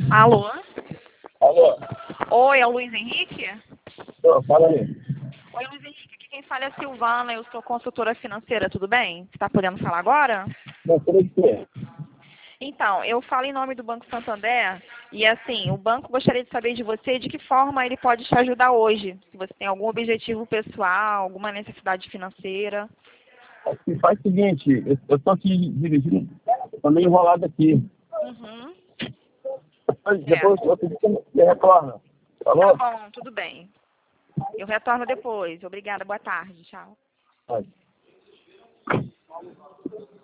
Alô? Alô? Oi, é o Luiz Henrique? Fala aí. Oi, Luiz Henrique. Aqui quem fala é a Silvana, eu sou consultora financeira, tudo bem? Você está podendo falar agora? Não, por que? Então, eu falo em nome do Banco Santander e, assim, o banco gostaria de saber de você de que forma ele pode te ajudar hoje. Se você tem algum objetivo pessoal, alguma necessidade financeira. Faz o seguinte, eu estou aqui dirigindo, estou meio enrolado aqui. Uhum. Depois Certo. você retorna. Tá Falou? bom, tudo bem. Eu retorno depois. Obrigada, boa tarde. Tchau. Vai.